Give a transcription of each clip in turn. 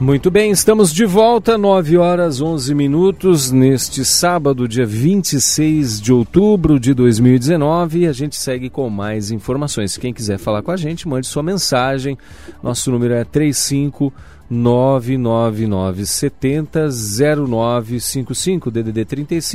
Muito bem, estamos de volta, 9h11, neste sábado, dia 26 de outubro de 2019, e a gente segue com mais informações. Quem quiser falar com a gente, mande sua mensagem. Nosso número é 35-99970-0955, DDD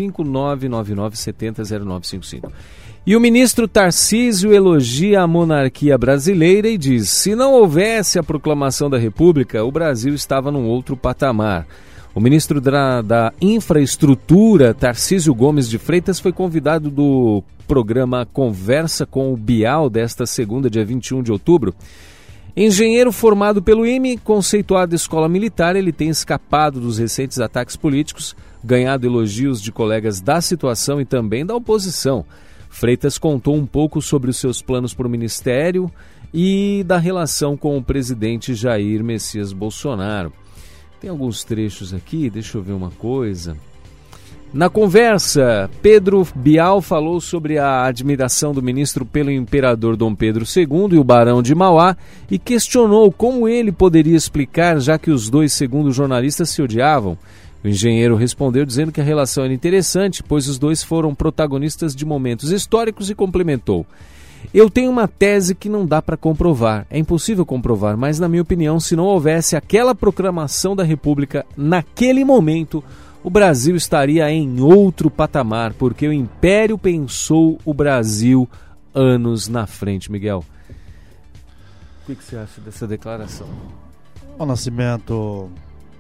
35-99970-0955. E o ministro Tarcísio elogia a monarquia brasileira e diz: se não houvesse a proclamação da República, o Brasil estava num outro patamar. O ministro da Infraestrutura, Tarcísio Gomes de Freitas, foi convidado do programa Conversa com o Bial desta segunda, dia 21 de outubro. Engenheiro formado pelo IME, conceituado escola militar, ele tem escapado dos recentes ataques políticos, ganhado elogios de colegas da situação e também da oposição. Freitas contou um pouco sobre os seus planos para o ministério e da relação com o presidente Jair Messias Bolsonaro. Tem alguns trechos aqui, deixa eu ver uma coisa. Na conversa, Pedro Bial falou sobre a admiração do ministro pelo imperador Dom Pedro II e o barão de Mauá e questionou como ele poderia explicar, já que os dois, segundo jornalistas, se odiavam. O engenheiro respondeu dizendo que a relação era interessante, pois os dois foram protagonistas de momentos históricos, e complementou: eu tenho uma tese que não dá para comprovar, é impossível comprovar, mas na minha opinião, se não houvesse aquela proclamação da República naquele momento, o Brasil estaria em outro patamar, porque o Império pensou o Brasil anos na frente. Miguel, o que você acha dessa declaração? O Nascimento,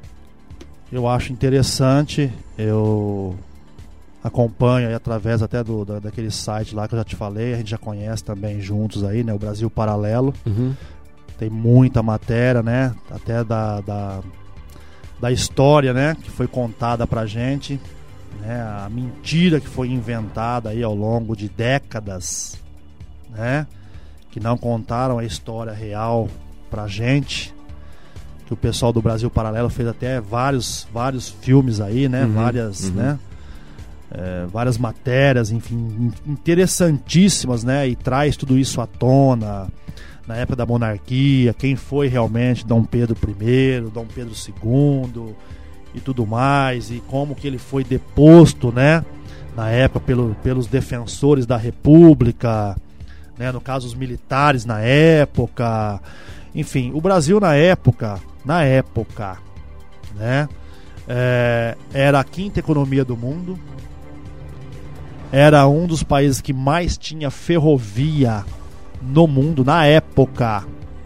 eu acho interessante, eu acompanho aí através até daquele site lá que eu já te falei, a gente já conhece também juntos aí, né, o Brasil Paralelo. Uhum. Tem muita matéria, né, até da história, né, que foi contada pra gente, né, a mentira que foi inventada aí ao longo de décadas, né, que não contaram a história real pra gente. Que o pessoal do Brasil Paralelo fez até vários filmes aí, né? Né? Várias matérias, enfim, interessantíssimas, né? E traz tudo isso à tona, na época da monarquia, quem foi realmente Dom Pedro I, Dom Pedro II e tudo mais, e como que ele foi deposto, né? Na época pelos defensores da República, né? No caso os militares na época. Enfim, o Brasil na época, né, era a quinta economia do mundo, era um dos países que mais tinha ferrovia no mundo na época,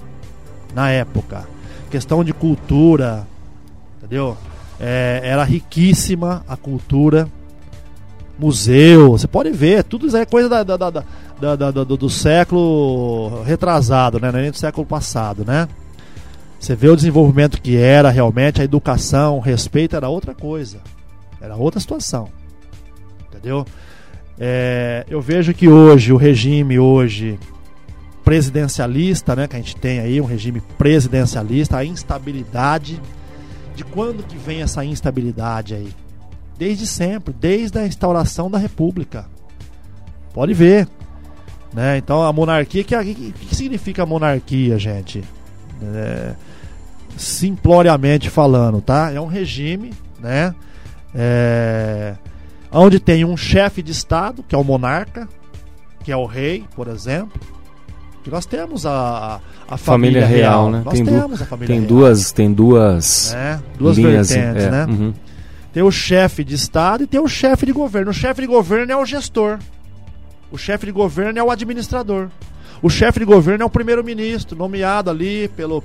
questão de cultura, entendeu? Era riquíssima a cultura, museu, você pode ver, tudo isso é coisa do século retrasado, né? Não é nem do século passado, né? Você vê o desenvolvimento que era realmente, a educação, o respeito era outra coisa, era outra situação, entendeu? Eu vejo que hoje, o regime presidencialista, né, que a gente tem aí, um regime presidencialista, a instabilidade, de quando que vem essa instabilidade aí? Desde sempre, desde a instauração da República, pode ver, né? Então a monarquia, o que significa a monarquia, gente? Simploriamente falando, tá? É um regime, né? Onde tem um chefe de Estado, que é o monarca, que é o rei, por exemplo. Que nós temos a família real, né? Nós temos a família real. Tem duas linhas, vertentes, né? Uhum. Tem o chefe de Estado e tem o chefe de governo. O chefe de governo é o gestor. O chefe de governo é o administrador. O chefe de governo é o primeiro-ministro, nomeado ali pelo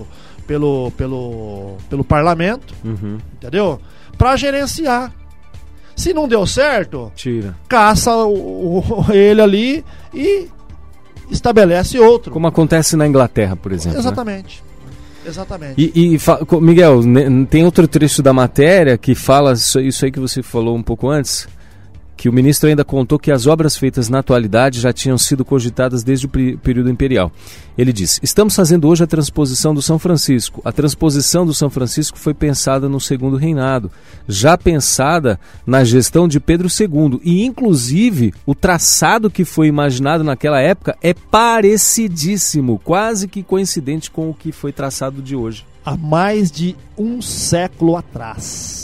parlamento, entendeu? Para gerenciar. Se não deu certo, tira, caça ele ali e estabelece outro. Como acontece na Inglaterra, por exemplo. Exatamente. Né? Exatamente. Miguel, tem outro trecho da matéria que fala isso aí que você falou um pouco antes, que o ministro ainda contou que as obras feitas na atualidade já tinham sido cogitadas desde o período imperial. Ele diz: estamos fazendo hoje a transposição do São Francisco. A transposição do São Francisco foi pensada no segundo reinado, já pensada na gestão de Pedro II, e inclusive o traçado que foi imaginado naquela época é parecidíssimo, quase que coincidente com o que foi traçado de hoje. há mais de um século atrás.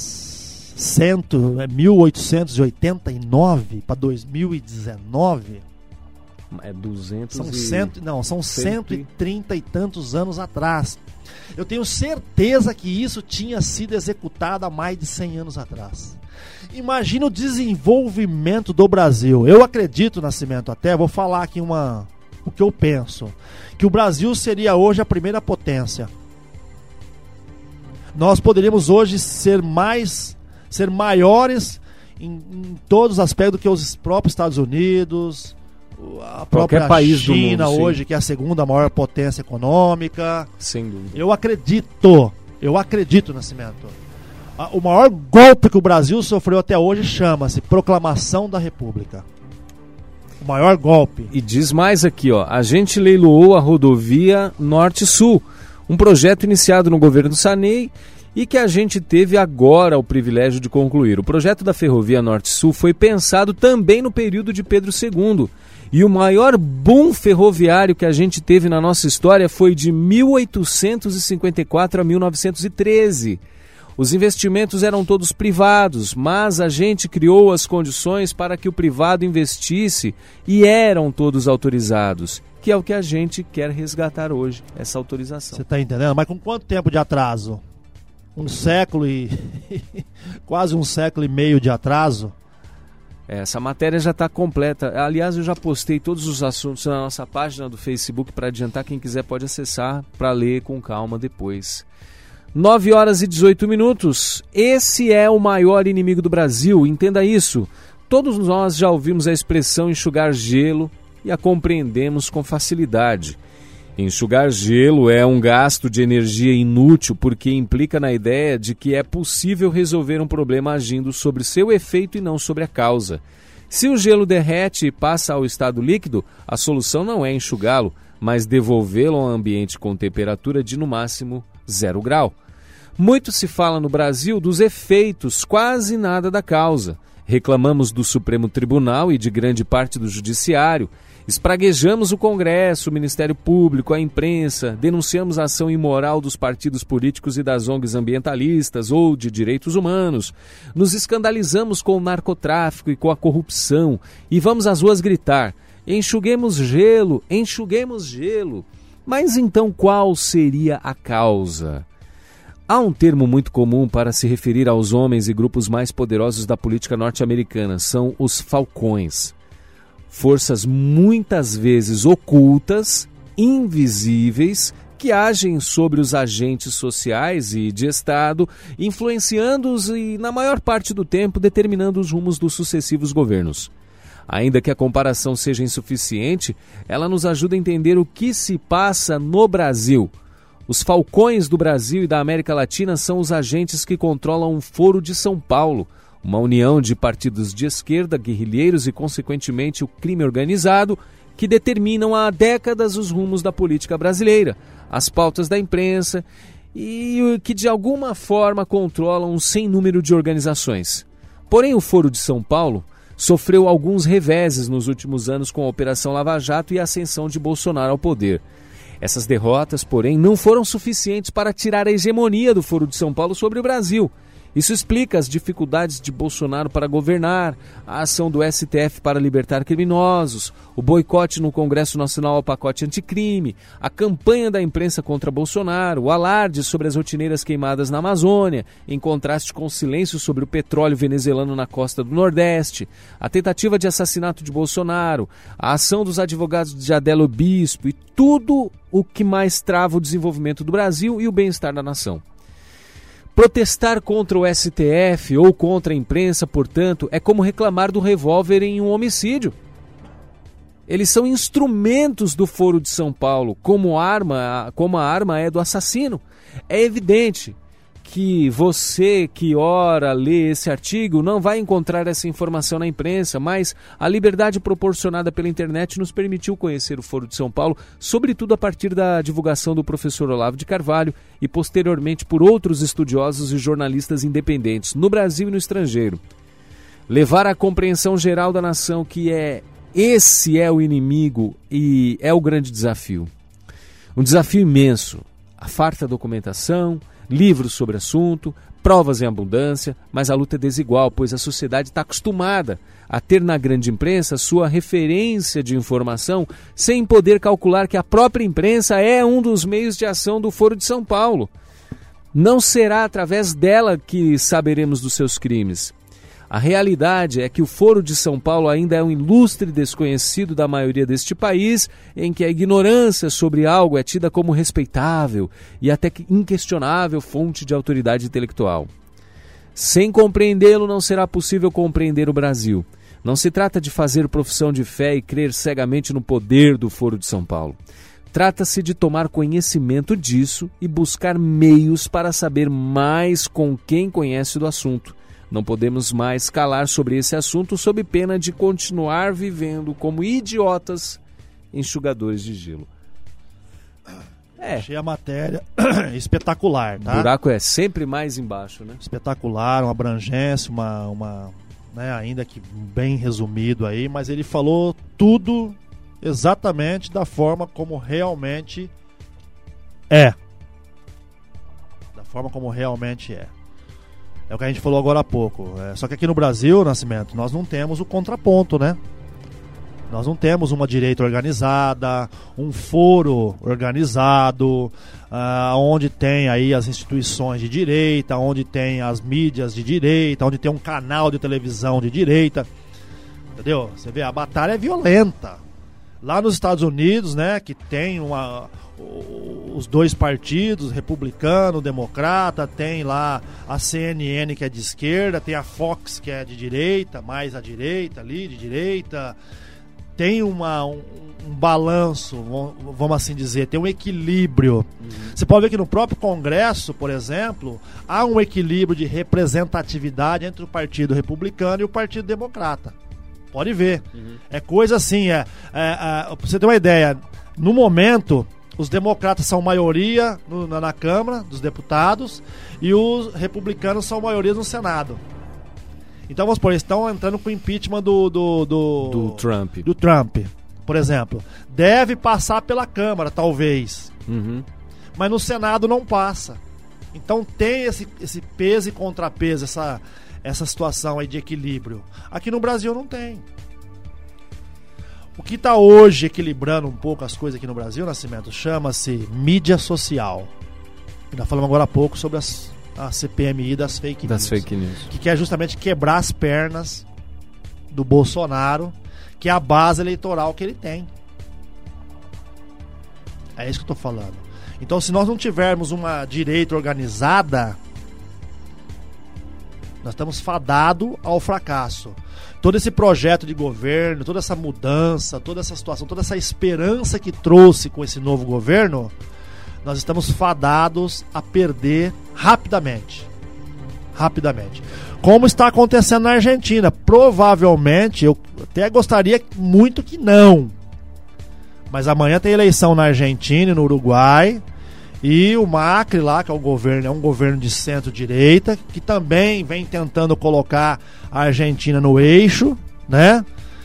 1889 para 2019. É 200 são 130 e tantos anos atrás. Eu tenho certeza que isso tinha sido executado há mais de 100 anos atrás. Imagina o desenvolvimento do Brasil. Eu acredito, Nascimento, até vou falar aqui o que eu penso, que o Brasil seria hoje a primeira potência. Nós poderíamos hoje ser maiores em todos os aspectos do que os próprios Estados Unidos, a própria país China do mundo, hoje, que é a segunda maior potência econômica. Sem dúvida. Eu acredito, Nascimento. O maior golpe que o Brasil sofreu até hoje chama-se Proclamação da República. O maior golpe. E diz mais aqui, ó, a gente leiloou a rodovia Norte-Sul, um projeto iniciado no governo Sarney e que a gente teve agora o privilégio de concluir. O projeto da ferrovia Norte-Sul foi pensado também no período de Pedro II. E o maior boom ferroviário que a gente teve na nossa história foi de 1854 a 1913. Os investimentos eram todos privados, mas a gente criou as condições para que o privado investisse e eram todos autorizados, que é o que a gente quer resgatar hoje, essa autorização. Você está entendendo? Mas com quanto tempo de atraso? Um século e... quase um século e meio de atraso? Essa matéria já está completa. Aliás, eu já postei todos os assuntos na nossa página do Facebook para adiantar. Quem quiser pode acessar para ler com calma depois. 9 horas e 18 minutos. Esse é o maior inimigo do Brasil, entenda isso. Todos nós já ouvimos a expressão enxugar gelo e a compreendemos com facilidade. Enxugar gelo é um gasto de energia inútil porque implica na ideia de que é possível resolver um problema agindo sobre seu efeito e não sobre a causa. Se o gelo derrete e passa ao estado líquido, a solução não é enxugá-lo, mas devolvê-lo ao ambiente com temperatura de no máximo 0 grau. Muito se fala no Brasil dos efeitos, quase nada da causa. Reclamamos do Supremo Tribunal e de grande parte do Judiciário. Espraguejamos o Congresso, o Ministério Público, a imprensa, denunciamos a ação imoral dos partidos políticos e das ONGs ambientalistas ou de direitos humanos, nos escandalizamos com o narcotráfico e com a corrupção e vamos às ruas gritar: enxuguemos gelo, enxuguemos gelo. Mas então qual seria a causa? Há um termo muito comum para se referir aos homens e grupos mais poderosos da política norte-americana, são os falcões. Forças muitas vezes ocultas, invisíveis, que agem sobre os agentes sociais e de Estado, influenciando-os e, na maior parte do tempo, determinando os rumos dos sucessivos governos. Ainda que a comparação seja insuficiente, ela nos ajuda a entender o que se passa no Brasil. Os falcões do Brasil e da América Latina são os agentes que controlam o Foro de São Paulo, uma união de partidos de esquerda, guerrilheiros e, consequentemente, o crime organizado, que determinam há décadas os rumos da política brasileira, as pautas da imprensa e que, de alguma forma, controlam um sem número de organizações. Porém, o Foro de São Paulo sofreu alguns reveses nos últimos anos com a Operação Lava Jato e a ascensão de Bolsonaro ao poder. Essas derrotas, porém, não foram suficientes para tirar a hegemonia do Foro de São Paulo sobre o Brasil. Isso explica as dificuldades de Bolsonaro para governar, a ação do STF para libertar criminosos, o boicote no Congresso Nacional ao pacote anticrime, a campanha da imprensa contra Bolsonaro, o alarde sobre as rotineiras queimadas na Amazônia, em contraste com o silêncio sobre o petróleo venezuelano na costa do Nordeste, a tentativa de assassinato de Bolsonaro, a ação dos advogados de Adélio Bispo e tudo o que mais trava o desenvolvimento do Brasil e o bem-estar da nação. Protestar contra o STF ou contra a imprensa, portanto, é como reclamar do revólver em um homicídio. Eles são instrumentos do Foro de São Paulo, como a arma é do assassino. É evidente que você que ora lê esse artigo não vai encontrar essa informação na imprensa, mas a liberdade proporcionada pela internet nos permitiu conhecer o Foro de São Paulo, sobretudo a partir da divulgação do professor Olavo de Carvalho e posteriormente por outros estudiosos e jornalistas independentes, no Brasil e no estrangeiro. Levar à compreensão geral da nação que esse é o inimigo e é o grande desafio. Um desafio imenso. a farta documentação, livros sobre o assunto, provas em abundância, mas a luta é desigual, pois a sociedade está acostumada a ter na grande imprensa sua referência de informação sem poder calcular que a própria imprensa é um dos meios de ação do Foro de São Paulo. Não será através dela que saberemos dos seus crimes. A realidade é que o Foro de São Paulo ainda é um ilustre desconhecido da maioria deste país, em que a ignorância sobre algo é tida como respeitável e até inquestionável fonte de autoridade intelectual. Sem compreendê-lo, não será possível compreender o Brasil. Não se trata de fazer profissão de fé e crer cegamente no poder do Foro de São Paulo. Trata-se de tomar conhecimento disso e buscar meios para saber mais com quem conhece do assunto. Não podemos mais calar sobre esse assunto sob pena de continuar vivendo como idiotas enxugadores de gelo. Achei a matéria espetacular, tá? O buraco é sempre mais embaixo, né? Espetacular, uma abrangência, uma né, ainda que bem resumido aí, mas ele falou tudo exatamente da forma como realmente é. Da forma como realmente é. É o que a gente falou agora há pouco. Só que aqui no Brasil, Nascimento, nós não temos o contraponto, né? Nós não temos uma direita organizada, um foro organizado, onde tem aí as instituições de direita, onde tem as mídias de direita, onde tem um canal de televisão de direita. Entendeu? Você vê, a batalha é violenta. Lá nos Estados Unidos, né, que tem os dois partidos, republicano, democrata, tem lá a CNN que é de esquerda, tem a Fox que é de direita, mais à direita ali, de direita. Tem um balanço, vamos assim dizer, tem um equilíbrio. Você pode ver que no próprio Congresso, por exemplo, há um equilíbrio de representatividade entre o Partido Republicano e o Partido Democrata. Pode ver. É coisa assim, pra você ter uma ideia, no momento, os democratas são maioria na Câmara dos Deputados e os republicanos são maioria no Senado. Então vamos supor, eles estão entrando com o impeachment do Trump. Do Trump, por exemplo. Deve passar pela Câmara, talvez. Mas no Senado não passa. Então tem esse peso e contrapeso, essa situação aí de equilíbrio. Aqui no Brasil não tem. O que está hoje equilibrando um pouco as coisas aqui no Brasil, Nascimento, chama-se mídia social. Nós falamos agora há pouco sobre a CPMI das fake news. Que quer justamente quebrar as pernas do Bolsonaro, que é a base eleitoral que ele tem. É isso que eu estou falando. Então, se nós não tivermos uma direita organizada, nós estamos fadados ao fracasso. Todo esse projeto de governo, toda essa mudança, toda essa situação, toda essa esperança que trouxe com esse novo governo, nós estamos fadados a perder rapidamente. Rapidamente. Como está acontecendo na Argentina. Provavelmente, eu até gostaria muito que não. Mas amanhã tem eleição na Argentina e no Uruguai. E o Macri lá, que é um governo de centro-direita, que também vem tentando colocar a Argentina no eixo, né?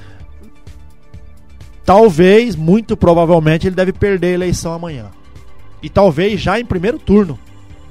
Talvez, muito provavelmente, ele deve perder a eleição amanhã. E talvez já em primeiro turno.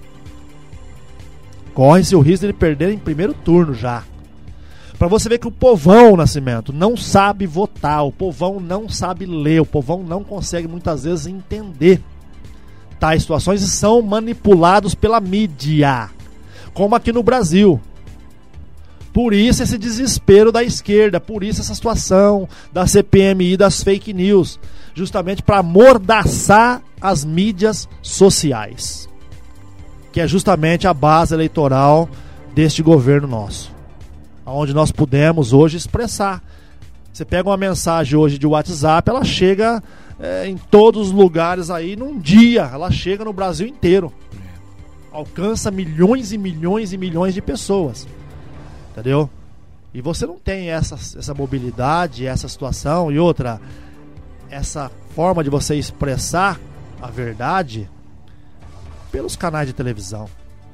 Corre-se o risco de ele perder em primeiro turno já. Pra você ver que o povão, Nascimento, não sabe votar, o povão não sabe ler, o povão não consegue muitas vezes entender tais situações e são manipulados pela mídia, como aqui no Brasil. Por isso esse desespero da esquerda, por isso essa situação da CPMI das fake news, justamente para amordaçar as mídias sociais, que é justamente a base eleitoral deste governo nosso, onde nós pudemos hoje expressar. Você pega uma mensagem hoje de WhatsApp, ela chega em todos os lugares aí num dia, ela chega no Brasil inteiro, alcança milhões e milhões e milhões de pessoas, entendeu? E você não tem essa mobilidade, essa situação e outra, essa forma de você expressar a verdade pelos canais de televisão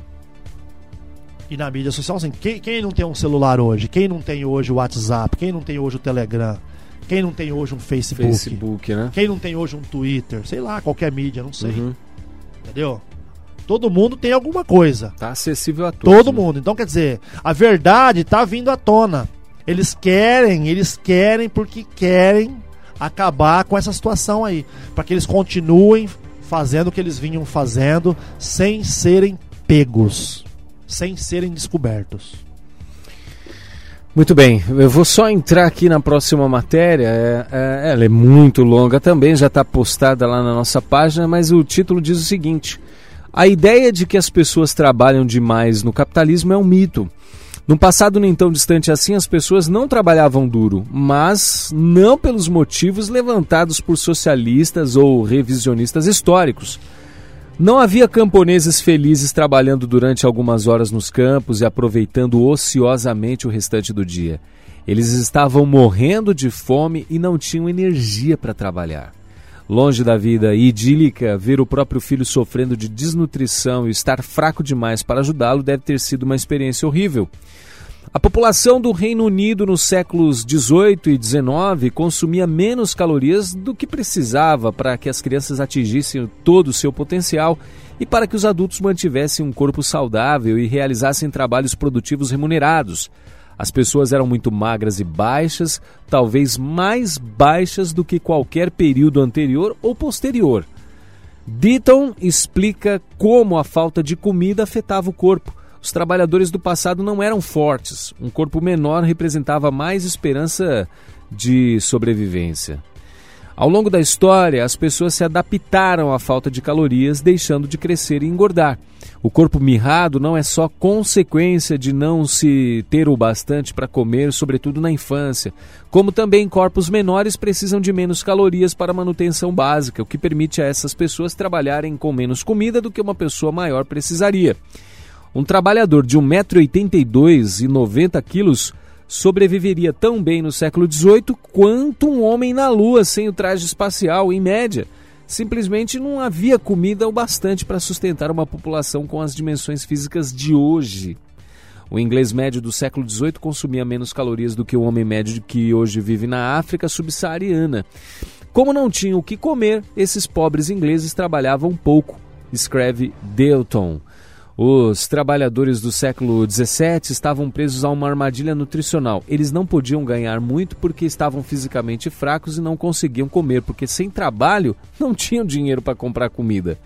e na mídia social. Assim, quem não tem um celular hoje? Quem não tem hoje o WhatsApp? Quem não tem hoje o Telegram? Quem não tem hoje um Facebook? Né? Quem não tem hoje um Twitter? Sei lá, qualquer mídia, não sei. entendeu? Todo mundo tem alguma coisa. Tá acessível a todos. Todo mundo. Então, quer dizer, a verdade tá vindo à tona. Eles querem porque querem acabar com essa situação aí. Para que eles continuem fazendo o que eles vinham fazendo sem serem pegos, sem serem descobertos. Muito bem, eu vou só entrar aqui na próxima matéria, ela é muito longa também, já está postada lá na nossa página, mas o título diz o seguinte: a ideia de que as pessoas trabalham demais no capitalismo é um mito. No passado nem tão distante assim, as pessoas não trabalhavam duro, mas não pelos motivos levantados por socialistas ou revisionistas históricos. Não havia camponeses felizes trabalhando durante algumas horas nos campos e aproveitando ociosamente o restante do dia. Eles estavam morrendo de fome e não tinham energia para trabalhar. Longe da vida idílica, ver o próprio filho sofrendo de desnutrição e estar fraco demais para ajudá-lo deve ter sido uma experiência horrível. A população do Reino Unido nos séculos XVIII e XIX consumia menos calorias do que precisava para que as crianças atingissem todo o seu potencial e para que os adultos mantivessem um corpo saudável e realizassem trabalhos produtivos remunerados. As pessoas eram muito magras e baixas, talvez mais baixas do que qualquer período anterior ou posterior. Deaton explica como a falta de comida afetava o corpo. Os trabalhadores do passado não eram fortes. Um corpo menor representava mais esperança de sobrevivência. Ao longo da história, as pessoas se adaptaram à falta de calorias, deixando de crescer e engordar. O corpo mirrado não é só consequência de não se ter o bastante para comer, sobretudo na infância, como também corpos menores precisam de menos calorias para manutenção básica, o que permite a essas pessoas trabalharem com menos comida do que uma pessoa maior precisaria. Um trabalhador de 1,82 m e 90 kg sobreviveria tão bem no século XVIII quanto um homem na Lua sem o traje espacial, em média. Simplesmente não havia comida o bastante para sustentar uma população com as dimensões físicas de hoje. O inglês médio do século XVIII consumia menos calorias do que o homem médio que hoje vive na África subsaariana. Como não tinham o que comer, esses pobres ingleses trabalhavam pouco, escreve Deaton. Os trabalhadores do século XVII estavam presos a uma armadilha nutricional. Eles não podiam ganhar muito porque estavam fisicamente fracos e não conseguiam comer, porque sem trabalho não tinham dinheiro para comprar comida.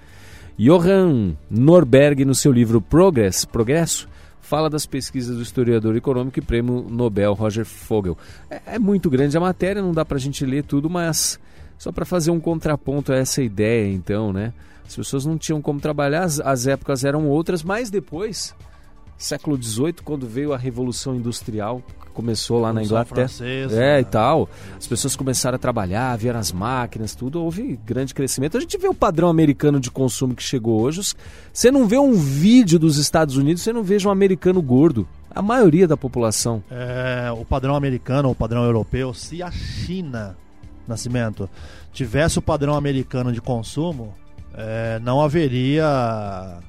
Johan Norberg, no seu livro Progresso, fala das pesquisas do historiador econômico e prêmio Nobel Roger Fogel. É muito grande a matéria, não dá para a gente ler tudo, mas só para fazer um contraponto a essa ideia, então, né? As pessoas não tinham como trabalhar, as épocas eram outras, mas depois, século XVIII, quando veio a Revolução Industrial, começou lá na Inglaterra, e tal, as pessoas começaram a trabalhar, vieram as máquinas, tudo, houve grande crescimento. A gente vê o padrão americano de consumo que chegou hoje, você não vê um vídeo dos Estados Unidos, você não vê um americano gordo, a maioria da população. O padrão americano, o padrão europeu, se a China, Nascimento, tivesse o padrão americano de consumo, não haveria,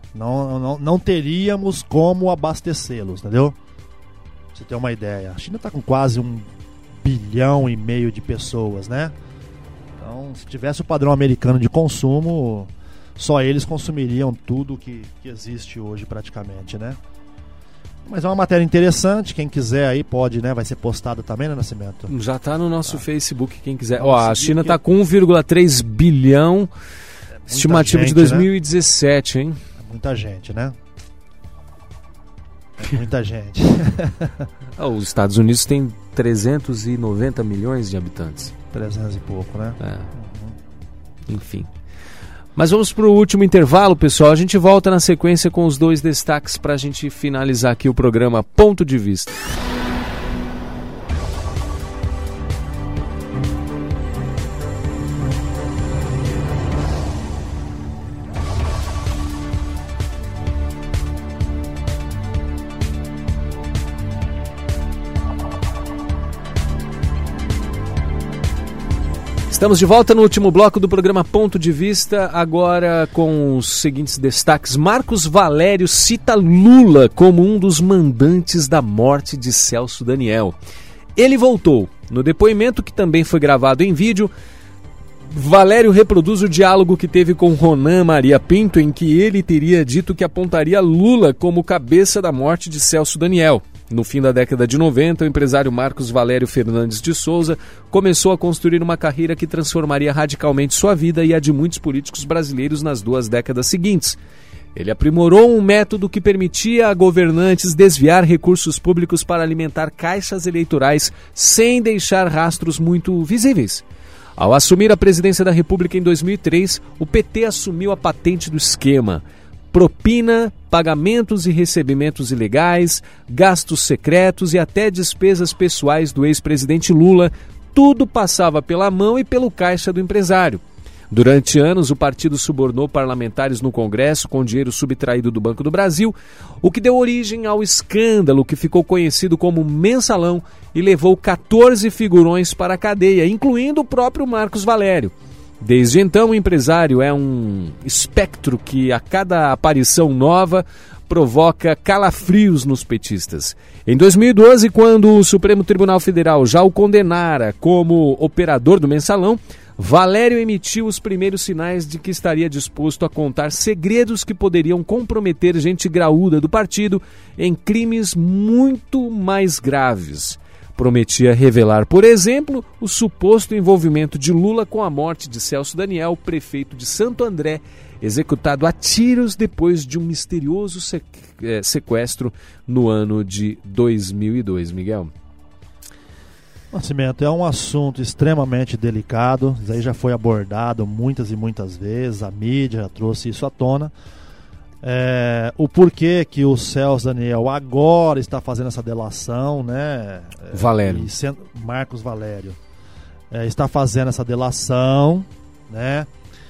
não teríamos como abastecê-los, entendeu? Pra você ter uma ideia, a China está com quase 1,5 bilhão de pessoas, né? Então, se tivesse o padrão americano de consumo, só eles consumiriam tudo que existe hoje praticamente, né? Mas é uma matéria interessante, quem quiser aí pode, né? Vai ser postada também, né, Nascimento? Já está no nosso Facebook, quem quiser. A China está com 1,3 bilhão. Estimativa gente, de 2017, né? Hein? É muita gente, né? É muita gente. Os Estados Unidos tem 390 milhões de habitantes. 300 e pouco, né? Enfim. Mas vamos para o último intervalo, pessoal. A gente volta na sequência com os 2 destaques para a gente finalizar aqui o programa Ponto de Vista. Estamos de volta no último bloco do programa Ponto de Vista, agora com os seguintes destaques. Marcos Valério cita Lula como um dos mandantes da morte de Celso Daniel. Ele voltou. No depoimento, que também foi gravado em vídeo, Valério reproduz o diálogo que teve com Ronan Maria Pinto, em que ele teria dito que apontaria Lula como cabeça da morte de Celso Daniel. No fim da década de 90, o empresário Marcos Valério Fernandes de Souza começou a construir uma carreira que transformaria radicalmente sua vida e a de muitos políticos brasileiros nas 2 décadas seguintes. Ele aprimorou um método que permitia a governantes desviar recursos públicos para alimentar caixas eleitorais sem deixar rastros muito visíveis. Ao assumir a presidência da República em 2003, o PT assumiu a patente do esquema. Propina, pagamentos e recebimentos ilegais, gastos secretos e até despesas pessoais do ex-presidente Lula, tudo passava pela mão e pelo caixa do empresário. Durante anos, o partido subornou parlamentares no Congresso com dinheiro subtraído do Banco do Brasil, o que deu origem ao escândalo que ficou conhecido como Mensalão e levou 14 figurões para a cadeia, incluindo o próprio Marcos Valério. Desde então, o empresário é um espectro que, a cada aparição nova, provoca calafrios nos petistas. Em 2012, quando o Supremo Tribunal Federal já o condenara como operador do Mensalão, Valério emitiu os primeiros sinais de que estaria disposto a contar segredos que poderiam comprometer gente graúda do partido em crimes muito mais graves. Prometia revelar, por exemplo, o suposto envolvimento de Lula com a morte de Celso Daniel, prefeito de Santo André, executado a tiros depois de um misterioso sequestro no ano de 2002. Miguel? Nascimento, é um assunto extremamente delicado, isso aí já foi abordado muitas e muitas vezes, a mídia já trouxe isso à tona. O porquê que o Celso Daniel agora está fazendo essa delação, né? Valério. Marcos Valério está fazendo essa delação, né?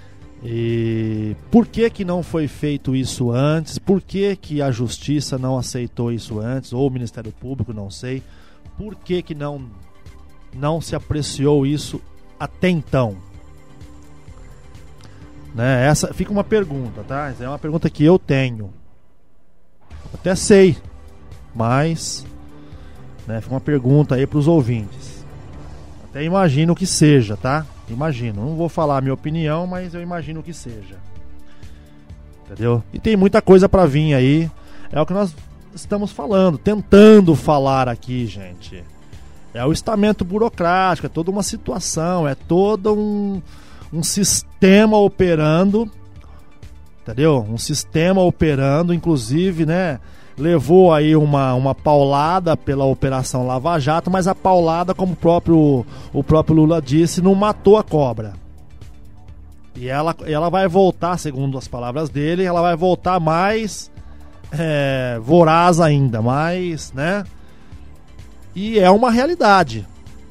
E por que não foi feito isso antes? Por que a Justiça não aceitou isso antes? Ou o Ministério Público, não sei. Por que não se apreciou isso até então? Né? Essa fica uma pergunta, tá? Essa é uma pergunta que eu tenho. Até sei, mas né, fica uma pergunta aí para os ouvintes. Até imagino que seja, tá? Imagino. Não vou falar a minha opinião, mas eu imagino que seja. Entendeu? E tem muita coisa para vir aí. É o que nós estamos falando, tentando falar aqui, gente. É o estamento burocrático, é toda uma situação, é todo um sistema operando, entendeu? Um sistema operando, inclusive, né? Levou aí uma paulada pela Operação Lava Jato, mas a paulada, como o próprio Lula disse, não matou a cobra. E ela vai voltar, segundo as palavras dele, ela vai voltar mais voraz ainda, mais, né? E é uma realidade.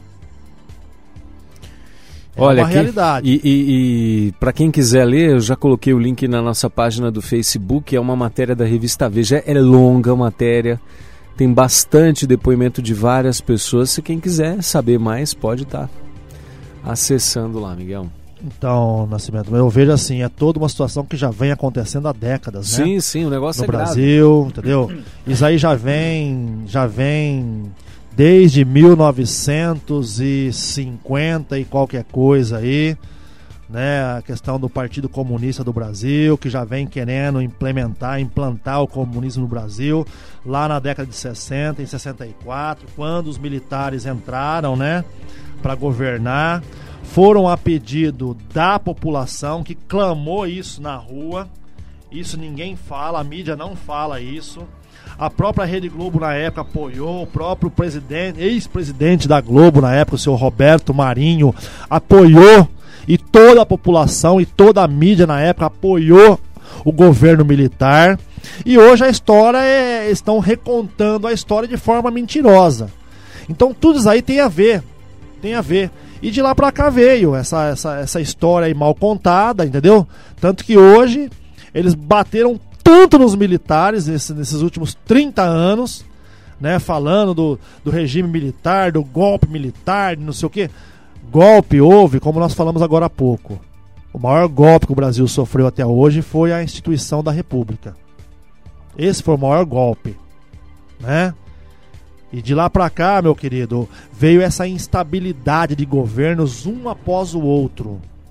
Olha, uma realidade. E para quem quiser ler, eu já coloquei o link na nossa página do Facebook. É uma matéria da revista Veja. É longa a matéria, tem bastante depoimento de várias pessoas. Se quem quiser saber mais, pode estar acessando lá, Miguel. Então, Nascimento, eu vejo assim, é toda uma situação que já vem acontecendo há décadas, né? Sim, sim, o negócio no Brasil, entendeu? Isso aí já vem desde 1950 e qualquer coisa aí, né? A questão do Partido Comunista do Brasil, que já vem querendo implantar o comunismo no Brasil, lá na década de 60, em 64, quando os militares entraram, né, para governar. Foram a pedido da população que clamou isso na rua. Isso ninguém fala, a mídia não fala isso. A própria Rede Globo na época apoiou, o próprio ex-presidente da Globo na época, o senhor Roberto Marinho, apoiou, e toda a população e toda a mídia na época apoiou o governo militar. E hoje a história estão recontando a história de forma mentirosa. Então tudo isso aí tem a ver. E de lá pra cá veio essa história aí mal contada, entendeu? Tanto que hoje eles bateram tanto nos militares nesses últimos 30 anos, né? Falando do regime militar, do golpe militar, não sei o que. Golpe houve, como nós falamos agora há pouco. O maior golpe que o Brasil sofreu até hoje foi a instituição da República. Esse foi o maior golpe, né? E de lá pra cá, meu querido, veio essa instabilidade de governos um após o outro.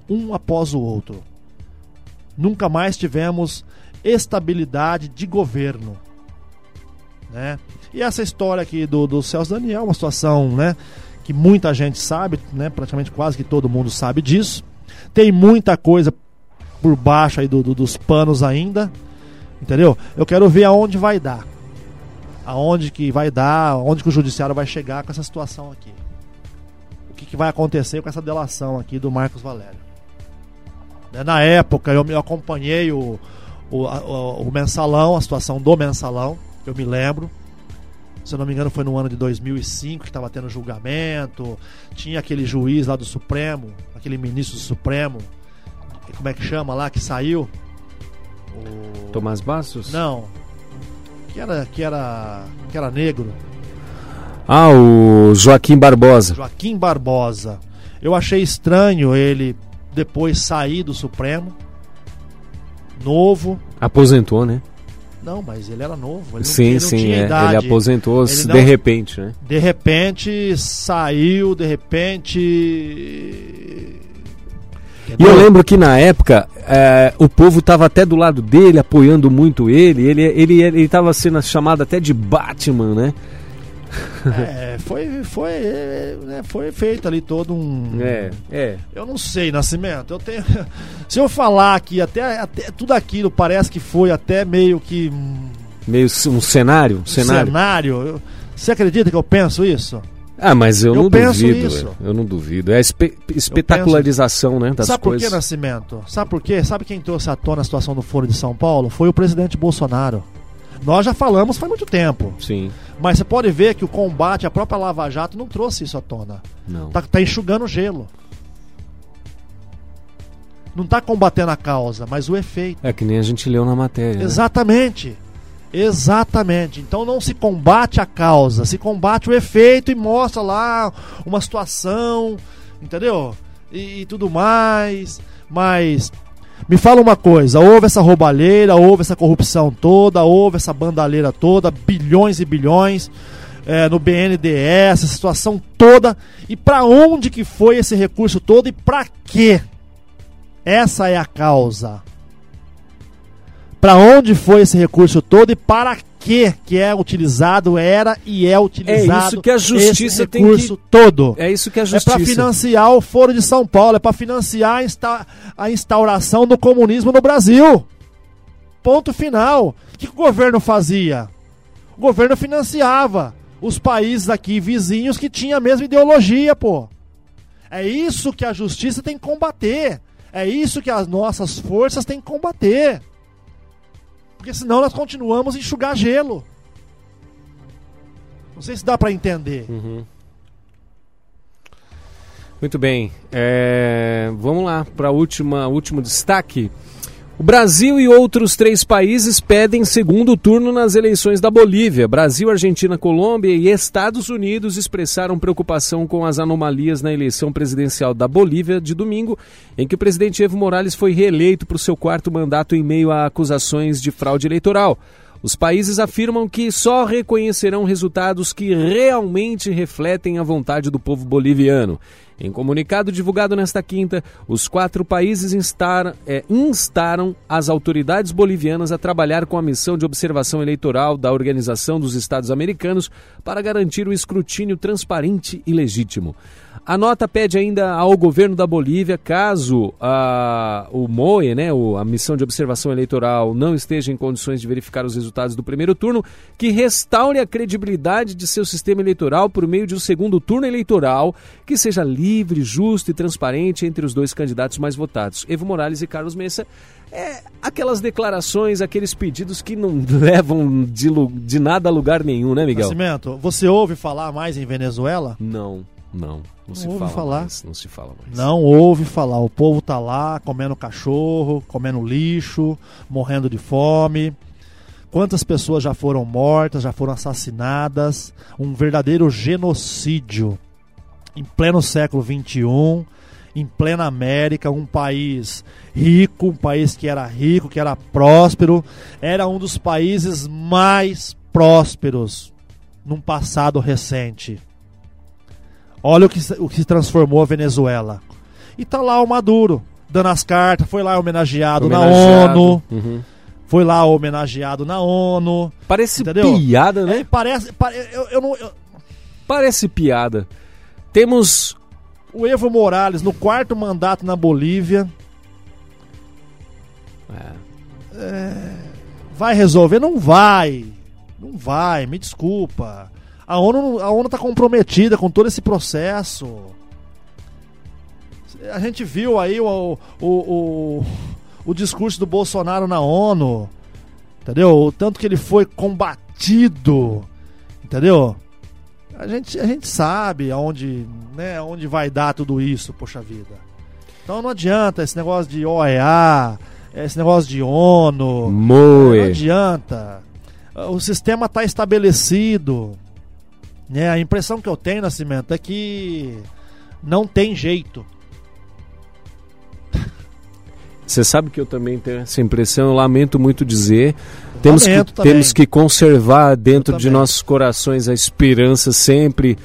um após o outro. Nunca mais tivemos estabilidade de governo, né? E essa história aqui do Celso Daniel, uma situação, né, que muita gente sabe, né, praticamente quase que todo mundo sabe disso. Tem muita coisa por baixo aí dos panos ainda, entendeu? Eu quero ver aonde vai dar. Aonde que vai dar, aonde que o judiciário vai chegar com essa situação aqui. O que vai acontecer com essa delação aqui do Marcos Valério. Na época eu acompanhei o Mensalão, a situação do Mensalão, eu me lembro. Se eu não me engano foi no ano de 2005 que estava tendo julgamento. Tinha aquele juiz lá do Supremo, aquele ministro do Supremo, como é que chama lá, que saiu? Tomás Bastos? Não, que era negro. Ah, o Joaquim Barbosa. Joaquim Barbosa. Eu achei estranho ele depois sair do Supremo, novo. Aposentou, né? Não, mas ele era novo. Ele sim, não tinha idade. Ele aposentou de repente, né? De repente saiu, de repente. E eu lembro que na época o povo estava até do lado dele, apoiando muito ele. Ele estava sendo chamado até de Batman, né? Foi feito ali todo um. Eu não sei, Nascimento. Eu tenho. Se eu falar aqui, até tudo aquilo parece que foi até meio que. Meio um cenário? Você acredita que eu penso isso? Ah, mas eu não duvido. Isso. Eu não duvido. É a espetacularização, né, das Sabe coisas. Sabe por que, Nascimento? Sabe por quê? Sabe quem trouxe à tona a situação do Foro de São Paulo? Foi o presidente Bolsonaro. Nós já falamos faz muito tempo. Sim. Mas você pode ver que o combate à própria Lava Jato não trouxe isso à tona. Não. Tá enxugando gelo. Não tá combatendo a causa, mas o efeito. É que nem a gente leu na matéria. Exatamente. Né? Exatamente. Então não se combate a causa, se combate o efeito e mostra lá uma situação, entendeu? E tudo mais. Mas me fala uma coisa, houve essa roubalheira, houve essa corrupção toda, houve essa bandalheira toda, bilhões e bilhões no BNDES, essa situação toda. E pra onde que foi esse recurso todo e pra quê? Essa é a causa. Para onde foi esse recurso todo e para que é utilizado, era e é utilizado. É isso que a justiça esse recurso todo. É isso que a justiça. É para financiar o Foro de São Paulo, é para financiar a instauração do comunismo no Brasil. Ponto final. O que o governo fazia? O governo financiava os países aqui vizinhos que tinham a mesma ideologia, pô. É isso que a justiça tem que combater. É isso que as nossas forças têm que combater. Porque senão nós continuamos a enxugar gelo. Não sei se dá para entender. Uhum. Muito bem. Vamos lá para o último destaque. O Brasil e outros 3 países pedem segundo turno nas eleições da Bolívia. Brasil, Argentina, Colômbia e Estados Unidos expressaram preocupação com as anomalias na eleição presidencial da Bolívia de domingo, em que o presidente Evo Morales foi reeleito para o seu 4º mandato em meio a acusações de fraude eleitoral. Os países afirmam que só reconhecerão resultados que realmente refletem a vontade do povo boliviano. Em comunicado divulgado nesta quinta, os 4 países instaram as autoridades bolivianas a trabalhar com a missão de observação eleitoral da Organização dos Estados Americanos para garantir o escrutínio transparente e legítimo. A nota pede ainda ao governo da Bolívia, caso o MOE, né, a missão de observação eleitoral, não esteja em condições de verificar os resultados do primeiro turno, que restaure a credibilidade de seu sistema eleitoral por meio de um segundo turno eleitoral que seja livre, justo e transparente entre os 2 candidatos mais votados, Evo Morales e Carlos Mesa. Aquelas declarações, aqueles pedidos que não levam de nada a lugar nenhum, né, Miguel? Nascimento, você ouve falar mais em Venezuela? Não se fala mais. Não se fala mais. Não ouve falar. O povo tá lá comendo cachorro, comendo lixo, morrendo de fome. Quantas pessoas já foram mortas, já foram assassinadas? Um verdadeiro genocídio. Em pleno século XXI, em plena América, um país rico, um país que era próspero, era um dos países mais prósperos num passado recente. Olha o que se transformou a Venezuela. E tá lá o Maduro, dando as cartas, foi lá homenageado na ONU. Uhum. Foi lá homenageado na ONU. Parece entendeu? piada, né? Parece piada. Temos o Evo Morales no 4º mandato na Bolívia. Vai resolver? Não vai. Não vai, me desculpa. A ONU tá comprometida com todo esse processo. A gente viu aí o discurso do Bolsonaro na ONU, entendeu? O tanto que ele foi combatido, entendeu? A gente sabe aonde vai dar tudo isso, poxa vida. Então não adianta esse negócio de OEA, esse negócio de ONU. Não adianta. O sistema está estabelecido. Né? A impressão que eu tenho, Nascimento, é que não tem jeito. Você sabe que eu também tenho essa impressão, eu lamento muito dizer. Temos que conservar dentro de nossos corações a esperança sempre.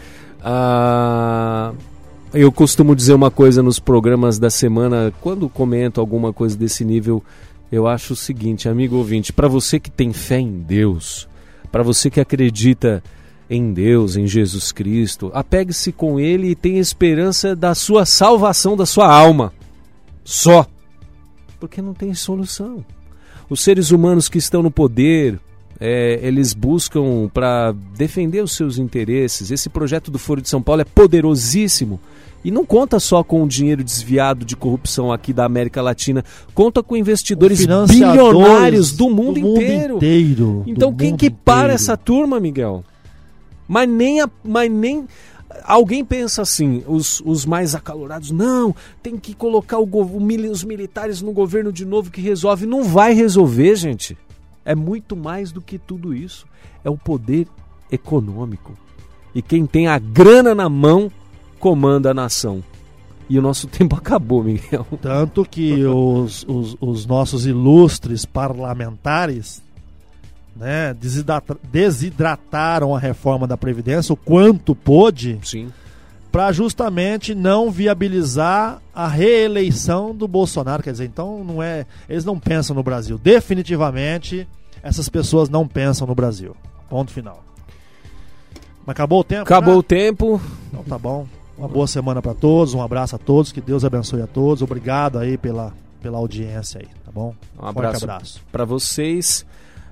Eu costumo dizer uma coisa nos programas da semana, quando comento alguma coisa desse nível, eu acho o seguinte, amigo ouvinte, para você que tem fé em Deus, para você que acredita em Deus, em Jesus Cristo, apegue-se com Ele e tenha esperança da sua salvação, da sua alma. Só. Porque não tem solução. Os seres humanos que estão no poder, eles buscam para defender os seus interesses. Esse projeto do Foro de São Paulo é poderosíssimo. E não conta só com o dinheiro desviado de corrupção aqui da América Latina, conta com investidores bilionários do mundo inteiro. Então quem que para essa turma, Miguel? Mas nem alguém pensa assim, os mais acalorados, não, tem que colocar os militares no governo de novo que resolve. Não vai resolver, gente. É muito mais do que tudo isso. É o poder econômico. E quem tem a grana na mão comanda a nação. E o nosso tempo acabou, Miguel. Tanto que os nossos ilustres parlamentares, né, desidrataram a reforma da Previdência o quanto pôde, para justamente não viabilizar a reeleição do Bolsonaro. Quer dizer, então eles não pensam no Brasil. Definitivamente, essas pessoas não pensam no Brasil. Ponto final. Mas acabou o tempo? Acabou o tempo. Então tá bom. Uma boa semana para todos, um abraço a todos, que Deus abençoe a todos. Obrigado aí pela audiência aí, tá bom? Um abraço para vocês.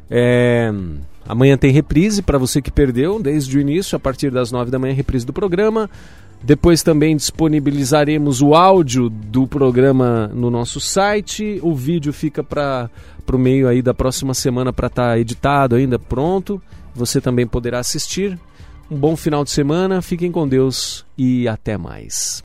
Amanhã tem reprise para você que perdeu desde o início, a partir das 9 da manhã, reprise do programa. Depois também disponibilizaremos o áudio do programa no nosso site. O vídeo fica para o meio aí da próxima semana para estar editado ainda, pronto. Você também poderá assistir. Um bom final de semana, fiquem com Deus e até mais.